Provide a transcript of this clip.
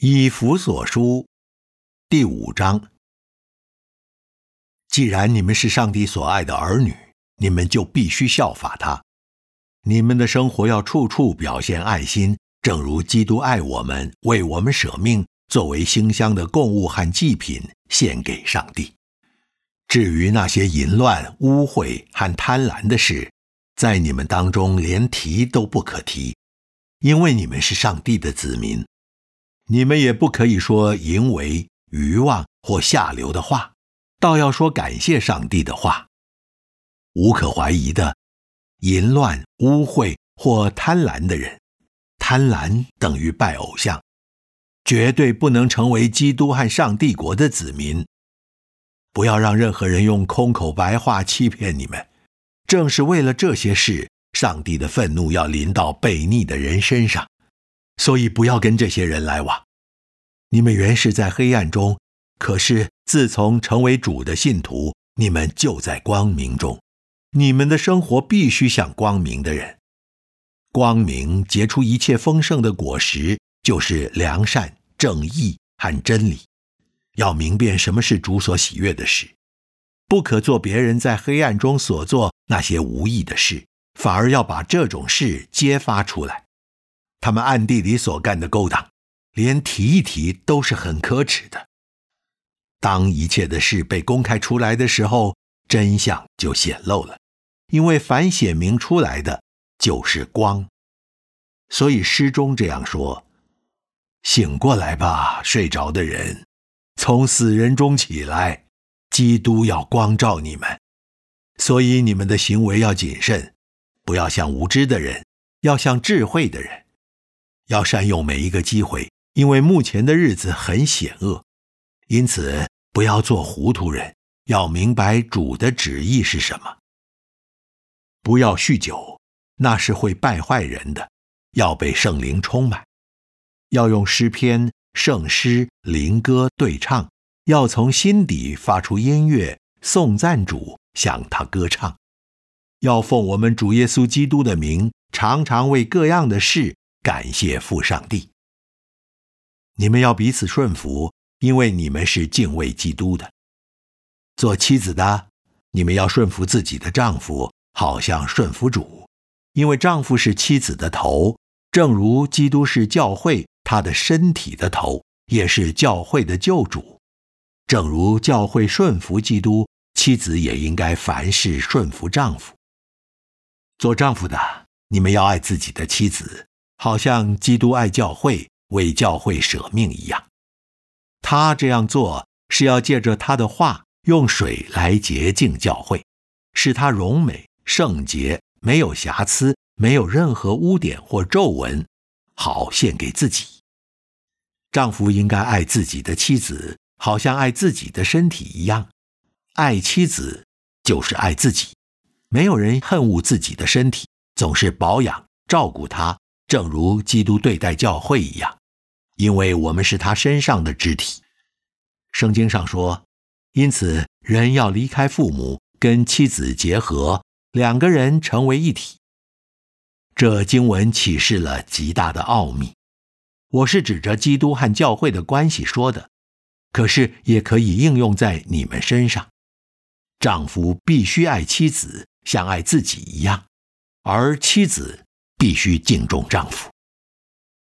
以弗所书第5章。既然你们是上帝所爱的儿女，你们就必须效法他。你们的生活要处处表现爱心，正如基督爱我们，为我们舍命，作为馨香的供物和祭品献给上帝。至于那些淫乱、污秽和贪婪的事，在你们当中连提都不可提，因为你们是上帝的子民。你们也不可以说淫为、愚妄或下流的话，倒要说感谢上帝的话。无可怀疑的，淫乱、污秽或贪婪的人，贪婪等于拜偶像，绝对不能成为基督和上帝国的子民。不要让任何人用空口白话欺骗你们，正是为了这些事，上帝的愤怒要临到悖逆的人身上。所以不要跟这些人来往。你们原是在黑暗中，可是自从成为主的信徒，你们就在光明中。你们的生活必须像光明的人。光明结出一切丰盛的果实，就是良善、正义和真理。要明辨什么是主所喜悦的事，不可做别人在黑暗中所做那些无益的事，反而要把这种事揭发出来。他们暗地里所干的勾当，连提一提都是很可耻的。当一切的事被公开出来的时候，真相就显露了，因为凡显明出来的就是光。所以诗中这样说：醒过来吧，睡着的人，从死人中起来，基督要光照你们。所以你们的行为要谨慎，不要像无知的人，要像智慧的人。要善用每一个机会，因为目前的日子很险恶。因此不要做糊涂人，要明白主的旨意是什么。不要酗酒，那是会败坏人的，要被圣灵充满。要用诗篇、圣诗、灵歌对唱，要从心底发出音乐，颂赞主，向他歌唱。要奉我们主耶稣基督的名，常常为各样的事感谢父上帝。你们要彼此顺服，因为你们是敬畏基督的。做妻子的，你们要顺服自己的丈夫，好像顺服主，因为丈夫是妻子的头，正如基督是教会他的身体的头，也是教会的救主。正如教会顺服基督，妻子也应该凡事顺服丈夫。做丈夫的，你们要爱自己的妻子，好像基督爱教会，为教会舍命一样。他这样做是要借着他的话，用水来洁净教会，使他荣美、圣洁，没有瑕疵，没有任何污点或皱纹，好献给自己。丈夫应该爱自己的妻子，好像爱自己的身体一样。爱妻子就是爱自己。没有人恨恶自己的身体，总是保养、照顾它，正如基督对待教会一样，因为我们是他身上的肢体。圣经上说，因此人要离开父母，跟妻子结合，两个人成为一体。这经文启示了极大的奥秘。我是指着基督和教会的关系说的，可是也可以应用在你们身上。丈夫必须爱妻子，像爱自己一样，而妻子必须敬重丈夫。